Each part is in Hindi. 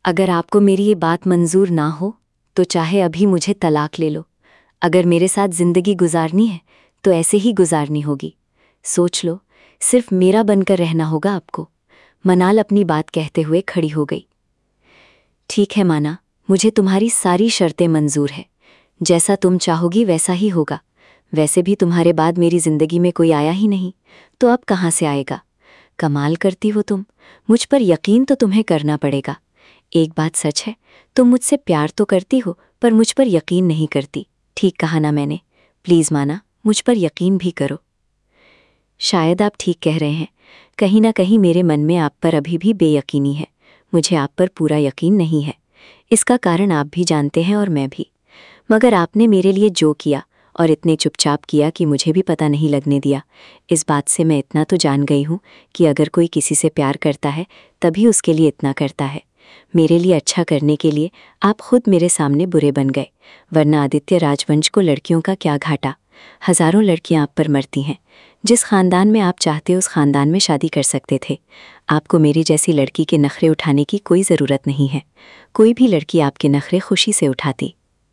अगर आपको मेरी ये बात मंजूर ना हो तो चाहे अभी मुझे तलाक ले लो। अगर मेरे साथ ज़िंदगी गुजारनी है तो ऐसे ही गुजारनी होगी। सोच लो, सिर्फ मेरा बनकर रहना होगा आपको। मनाल अपनी बात कहते हुए खड़ी हो गई। ठीक है माना, मुझे तुम्हारी सारी शर्तें मंजूर है। जैसा तुम चाहोगी वैसा ही होगा। वैसे भी तुम्हारे बाद मेरी ज़िंदगी में कोई आया ही नहीं, तो अब कहाँ से आएगा। कमाल करती हो तुम। मुझ पर यकीन तो तुम्हें करना पड़ेगा। एक बात सच है, तुम मुझसे प्यार तो करती हो पर मुझ पर यकीन नहीं करती। ठीक कहा ना मैंने? प्लीज़ माना, मुझ पर यकीन भी करो। शायद आप ठीक कह रहे हैं। कहीं ना कहीं मेरे मन में आप पर अभी भी बेयकीनी है। मुझे आप पर पूरा यकीन नहीं है। इसका कारण आप भी जानते हैं और मैं भी। मगर आपने मेरे लिए जो किया और इतने चुपचाप किया कि मुझे भी पता नहीं लगने दिया, इस बात से मैं इतना तो जान गई हूँ कि अगर कोई किसी से प्यार करता है तभी उसके लिए इतना करता है। मेरे लिए अच्छा करने के लिए आप खुद मेरे सामने बुरे बन गए, वरना आदित्य राजवंश को लड़कियों का क्या घाटा। हज़ारों लड़कियां आप पर मरती हैं। जिस ख़ानदान में आप चाहते उस ख़ानदान में शादी कर सकते थे। आपको मेरी जैसी लड़की के नखरे उठाने की कोई ज़रूरत नहीं है। कोई भी लड़की आपके नखरे खुशी से उठाती।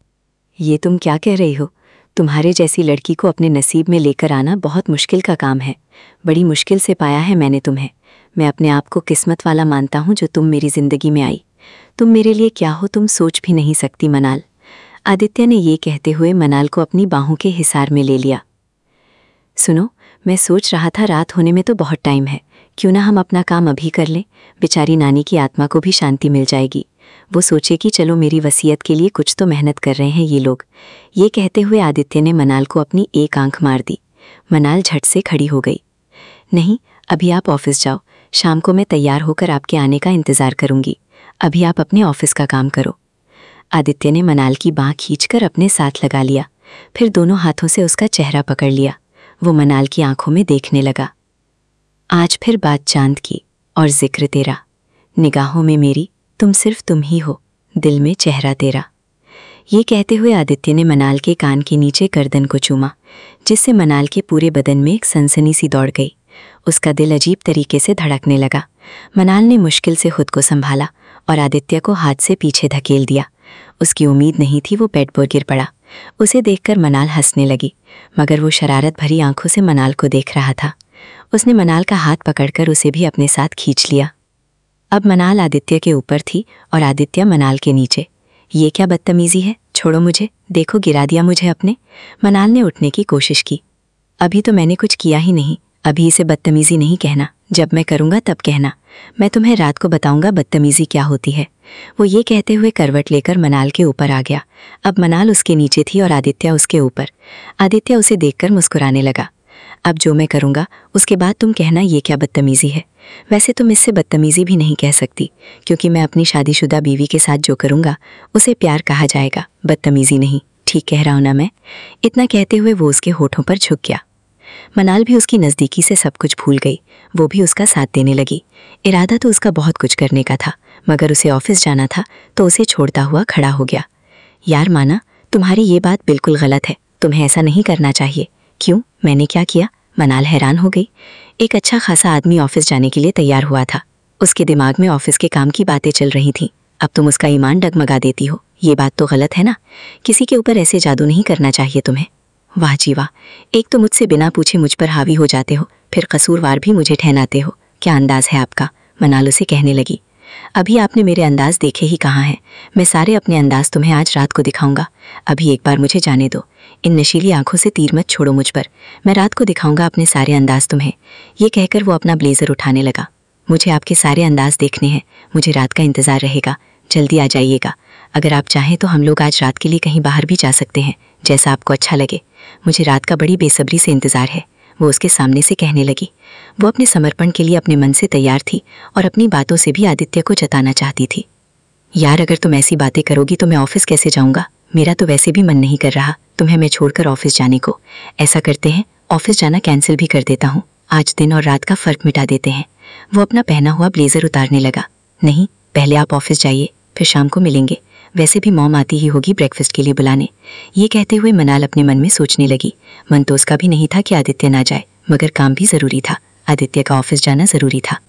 ये तुम क्या कह रही हो? तुम्हारे जैसी लड़की को अपने नसीब में लेकर आना बहुत मुश्किल का काम है। बड़ी मुश्किल से पाया है मैंने तुम्हें। मैं अपने आप को किस्मत वाला मानता हूँ जो तुम मेरी ज़िंदगी में आई। तुम मेरे लिए क्या हो तुम सोच भी नहीं सकती मनाल। आदित्य ने ये कहते हुए मनाल को अपनी बाहों के हिसार में ले लिया। सुनो, मैं सोच रहा था रात होने में तो बहुत टाइम है, क्यों ना हम अपना काम अभी कर लें। बेचारी नानी की आत्मा को भी शांति मिल जाएगी। वो सोचे कि चलो मेरी वसीयत के लिए कुछ तो मेहनत कर रहे हैं ये लोग। ये कहते हुए आदित्य ने मनाल को अपनी एक आंख मार दी। मनाल झट से खड़ी हो गई। नहीं, अभी आप ऑफिस जाओ। शाम को मैं तैयार होकर आपके आने का इंतज़ार करूंगी। अभी आप अपने ऑफिस का काम करो। आदित्य ने मनाल की बाँह खींचकर अपने साथ लगा लिया, फिर दोनों हाथों से उसका चेहरा पकड़ लिया। वो मनाल की आंखों में देखने लगा। आज फिर बात चांद की और जिक्र तेरा। निगाहों में मेरी तुम सिर्फ तुम ही हो, दिल में चेहरा तेरा। ये कहते हुए आदित्य ने मनाल के कान के नीचे गर्दन को चूमा, जिससे मनाल के पूरे बदन में एक सनसनी सी दौड़ गई। उसका दिल अजीब तरीके से धड़कने लगा। मनाल ने मुश्किल से खुद को संभाला और आदित्य को हाथ से पीछे धकेल दिया। उसकी उम्मीद नहीं थी वो बेड पर गिर पड़ा। उसे देखकर मनाल हंसने लगी, मगर वो शरारत भरी आंखों से मनाल को देख रहा था। उसने मनाल का हाथ पकड़कर उसे भी अपने साथ खींच लिया। अब मनाल आदित्य के ऊपर थी और आदित्य मनाल के नीचे। ये क्या बदतमीजी है? छोड़ो मुझे, देखो गिरा दिया मुझे अपने। मनाल ने उठने की कोशिश की। अभी तो मैंने कुछ किया ही नहीं, अभी इसे बदतमीजी नहीं कहना। जब मैं करूँगा तब कहना। मैं तुम्हें रात को बताऊंगा बदतमीजी क्या होती है। वो ये कहते हुए करवट लेकर मनाल के ऊपर आ गया। अब मनाल उसके नीचे थी और आदित्य उसके ऊपर। आदित्य उसे देखकर मुस्कुराने लगा। अब जो मैं करूँगा उसके बाद तुम कहना ये क्या बदतमीजी है। वैसे तुम इससे बदतमीजी भी नहीं कह सकती, क्योंकि मैं अपनी शादीशुदा बीवी के साथ जो करूँगा उसे प्यार कहा जाएगा, बदतमीजी नहीं। ठीक कह रहा हूँ ना मैं? इतना कहते हुए वो उसके होठों पर झुक गया। मनाल भी उसकी नज़दीकी से सब कुछ भूल गई। वो भी उसका साथ देने लगी। इरादा तो उसका बहुत कुछ करने का था, मगर उसे ऑफिस जाना था तो उसे छोड़ता हुआ खड़ा हो गया। यार माना, तुम्हारी ये बात बिल्कुल गलत है। तुम्हें ऐसा नहीं करना चाहिए। क्यों? मैंने क्या किया? मनाल हैरान हो गई। एक अच्छा खासा आदमी ऑफिस जाने के लिए तैयार हुआ था। उसके दिमाग में ऑफिस के काम की बातें चल रही थीं। अब तुम उसका ईमान डगमगा देती हो। ये बात तो गलत है ना? किसी के ऊपर ऐसे जादू नहीं करना चाहिए तुम्हें। वाह जी वाह, एक तो मुझसे बिना पूछे मुझ पर हावी हो जाते हो, फिर कसूरवार भी मुझे ठहराते हो। क्या अंदाज है आपका? मनाल उसे कहने लगी। अभी आपने मेरे अंदाज देखे ही कहाँ हैं। मैं सारे अपने अंदाज तुम्हें आज रात को दिखाऊंगा। अभी एक बार मुझे जाने दो। इन नशीली आंखों से तीर मत छोड़ो मुझ पर। मैं रात को दिखाऊंगा अपने सारे अंदाज तुम्हें। ये कहकर वो अपना ब्लेजर उठाने लगा। मुझे आपके सारे अंदाज देखने हैं। मुझे रात का इंतज़ार रहेगा। जल्दी आ जाइएगा। अगर आप चाहें तो हम लोग आज रात के लिए कहीं बाहर भी जा सकते हैं, जैसा आपको अच्छा लगे। मुझे रात का बड़ी बेसब्री से इंतज़ार है, वो उसके सामने से कहने लगी। वो अपने समर्पण के लिए अपने मन से तैयार थी और अपनी बातों से भी आदित्य को जताना चाहती थी। यार, अगर तुम ऐसी बातें करोगी तो मैं ऑफिस कैसे जाऊंगा? मेरा तो वैसे भी मन नहीं कर रहा तुम्हें मैं छोड़कर ऑफिस जाने को। ऐसा करते हैं, ऑफिस जाना कैंसिल भी कर देता हूँ। आज दिन और रात का फ़र्क मिटा देते हैं। वो अपना पहना हुआ ब्लेजर उतारने लगा। नहीं, पहले आप ऑफिस जाइए, फिर शाम को मिलेंगे। वैसे भी मॉम आती ही होगी ब्रेकफास्ट के लिए बुलाने। ये कहते हुए मनाल अपने मन में सोचने लगी। मन तो उसका भी नहीं था कि आदित्य ना जाए, मगर काम भी ज़रूरी था। आदित्य का ऑफिस जाना ज़रूरी था।